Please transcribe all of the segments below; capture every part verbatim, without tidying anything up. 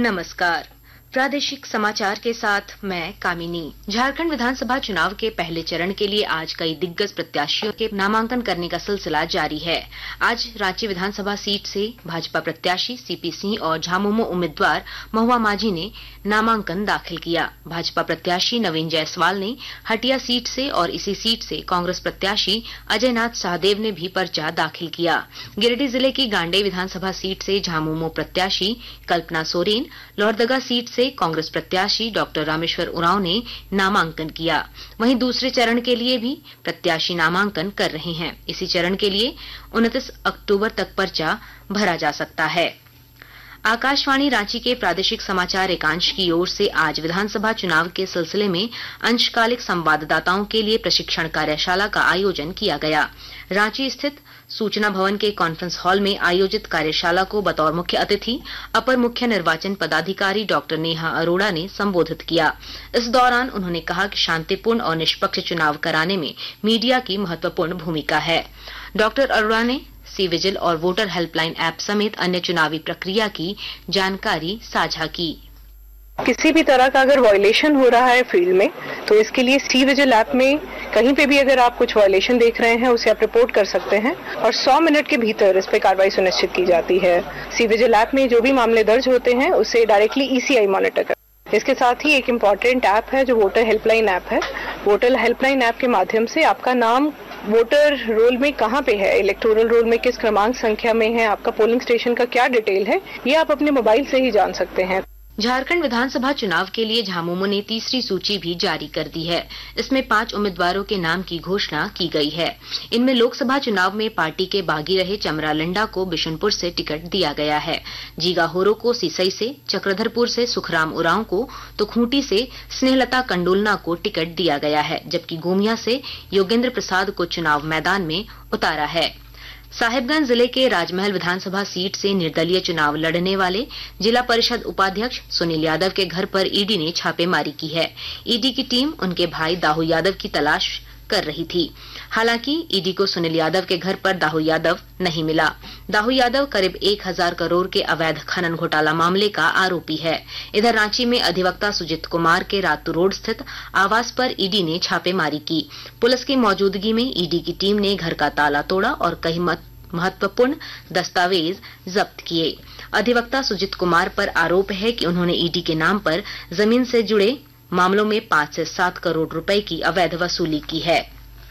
नमस्कार। प्रादेशिक समाचार के साथ मैं कामिनी। झारखंड विधानसभा चुनाव के पहले चरण के लिए आज कई दिग्गज प्रत्याशियों के नामांकन करने का सिलसिला जारी है। आज रांची विधानसभा सीट से भाजपा प्रत्याशी सीपी सिंह और झामुमो उम्मीदवार महुआ माझी ने नामांकन दाखिल किया। भाजपा प्रत्याशी नवीन जायसवाल ने हटिया सीट से और इसी सीट से कांग्रेस प्रत्याशी अजय नाथ शाहदेव ने भी पर्चा दाखिल किया। गिरिडीह जिले की गांडेय विधानसभा सीट से झामुमो प्रत्याशी कल्पना सोरेन, लोहरदगा सीट से कांग्रेस प्रत्याशी डॉक्टर रामेश्वर उरांव ने नामांकन किया। वहीं दूसरे चरण के लिए भी प्रत्याशी नामांकन कर रहे हैं। इसी चरण के लिए उनतीस अक्टूबर तक पर्चा भरा जा सकता है। आकाशवाणी रांची के प्रादेशिक समाचार एकांश की ओर से आज विधानसभा चुनाव के सिलसिले में अंशकालिक संवाददाताओं के लिए प्रशिक्षण कार्यशाला का आयोजन किया गया। रांची स्थित सूचना भवन के कॉन्फ्रेंस हॉल में आयोजित कार्यशाला को बतौर मुख्य अतिथि अपर मुख्य निर्वाचन पदाधिकारी डॉक्टर नेहा अरोड़ा ने संबोधित किया। इस दौरान उन्होंने कहा कि शांतिपूर्ण और निष्पक्ष चुनाव कराने में मीडिया की महत्वपूर्ण भूमिका है। डॉक्टर अरोड़ा ने सी विजिल और वोटर हेल्पलाइन ऐप समेत अन्य चुनावी प्रक्रिया की जानकारी साझा की। किसी भी तरह का अगर वायलेशन हो रहा है फील्ड में तो इसके लिए सी विजिल ऐप में कहीं पे भी अगर आप कुछ वायलेशन देख रहे हैं उसे आप रिपोर्ट कर सकते हैं और सौ मिनट के भीतर इस पे कार्रवाई सुनिश्चित की जाती है। सी विजिल ऐप में जो भी मामले दर्ज होते हैं उसे डायरेक्टली ई सी आई मॉनिटर कर। इसके साथ ही एक इम्पॉर्टेंट ऐप है जो वोटर हेल्पलाइन ऐप है। वोटर हेल्पलाइन ऐप के माध्यम से आपका नाम वोटर रोल में कहाँ पे है, इलेक्टोरल रोल में किस क्रमांक संख्या में है, आपका पोलिंग स्टेशन का क्या डिटेल है, ये आप अपने मोबाइल से ही जान सकते हैं। झारखंड विधानसभा चुनाव के लिए झामुमो ने तीसरी सूची भी जारी कर दी है। इसमें पांच उम्मीदवारों के नाम की घोषणा की गई है। इनमें लोकसभा चुनाव में पार्टी के बागी रहे चमरा लंडा को बिशुनपुर से टिकट दिया गया है। जीगा होरो को सिसई से, चक्रधरपुर से सुखराम उरांव को तो खूंटी से स्नेहलता कंडोलना को टिकट दिया गया है, जबकि गोमिया से योगेंद्र प्रसाद को चुनाव मैदान में उतारा है। साहिबगंज जिले के राजमहल विधानसभा सीट से निर्दलीय चुनाव लड़ने वाले जिला परिषद उपाध्यक्ष सुनील यादव के घर पर ईडी ने छापेमारी की है। ईडी की टीम उनके भाई दाऊ यादव की तलाश कर रही थी। हालांकि ईडी को सुनील यादव के घर पर दाऊ यादव नहीं मिला। दाऊ यादव करीब एक हजार करोड़ के अवैध खनन घोटाला मामले का आरोपी है। इधर रांची में अधिवक्ता सुजीत कुमार के रातू रोड स्थित आवास पर ईडी ने छापेमारी की। पुलिस की मौजूदगी में ईडी की टीम ने घर का ताला तोड़ा और कई महत्वपूर्ण दस्तावेज जब्त किए। अधिवक्ता सुजीत कुमार पर आरोप है कि उन्होंने ईडी के नाम पर जमीन से जुड़े मामलों में पांच से सात करोड़ रुपए की अवैध वसूली की है।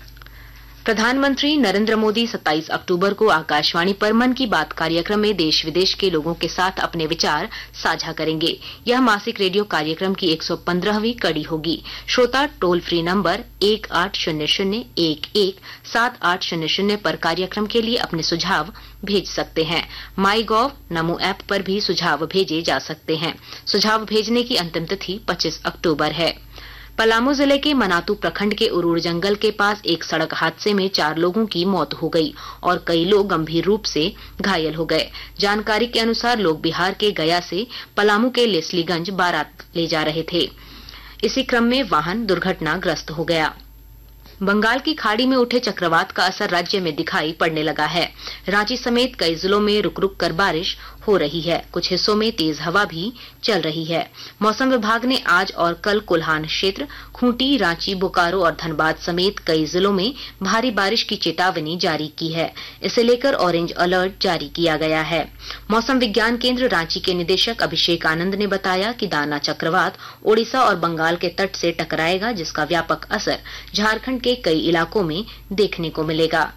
प्रधानमंत्री नरेंद्र मोदी सत्ताईस अक्टूबर को आकाशवाणी पर मन की बात कार्यक्रम में देश विदेश के लोगों के साथ अपने विचार साझा करेंगे। यह मासिक रेडियो कार्यक्रम की एक सौ पंद्रहवीं कड़ी होगी। श्रोता टोल फ्री नंबर एक आठ शून्य शून्य एक एक सात आठ शून्य शून्य पर कार्यक्रम के लिए अपने सुझाव भेज सकते हैं। माई गॉव नमो ऐप पर भी सुझाव भेजे जा सकते हैं। सुझाव भेजने की अंतिम तिथि पच्चीस अक्टूबर है। पलामू जिले के मनातू प्रखंड के उरूर जंगल के पास एक सड़क हादसे में चार लोगों की मौत हो गई और कई लोग गंभीर रूप से घायल हो गए। जानकारी के अनुसार लोग बिहार के गया से पलामू के लेस्लीगंज बारात ले जा रहे थे। इसी क्रम में वाहन दुर्घटनाग्रस्त हो गया। बंगाल की खाड़ी में उठे चक्रवात का असर राज्य में दिखाई पड़ने लगा है। रांची समेत कई जिलों में रुक रुक कर बारिश हो रही है। कुछ हिस्सों में तेज हवा भी चल रही है। मौसम विभाग ने आज और कल कोल्हान क्षेत्र, खूंटी, रांची, बोकारो और धनबाद समेत कई जिलों में भारी बारिश की चेतावनी जारी की है। इसे लेकर ऑरेंज अलर्ट जारी किया गया है। मौसम विज्ञान केंद्र रांची के निदेशक अभिषेक आनंद ने बताया कि दाना चक्रवात ओडिशा और बंगाल के तट से टकराएगा, जिसका व्यापक असर झारखंड के कई इलाकों में देखने को मिलेगा।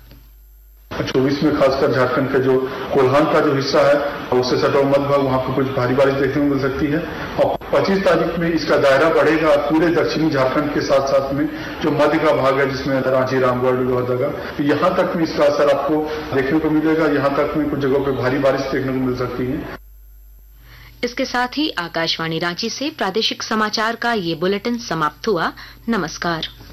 चौबीस में खासकर झारखंड का जो कोल्हान का जो हिस्सा है उससे सटा हुआ मध्य भाग, वहां पर कुछ भारी बारिश देखने को मिल सकती है। और पच्चीस तारीख में इसका दायरा बढ़ेगा पूरे दक्षिणी झारखंड के साथ साथ में जो मध्य का भाग है, जिसमें रांची, रामगढ़, लोहरदगा, यहां तक में इसका असर आपको देखने को मिलेगा। यहां तक में कुछ जगहों पर भारी बारिश देखने को मिल सकती है। इसके साथ ही आकाशवाणी रांची से प्रादेशिक समाचार का ये बुलेटिन समाप्त हुआ। नमस्कार।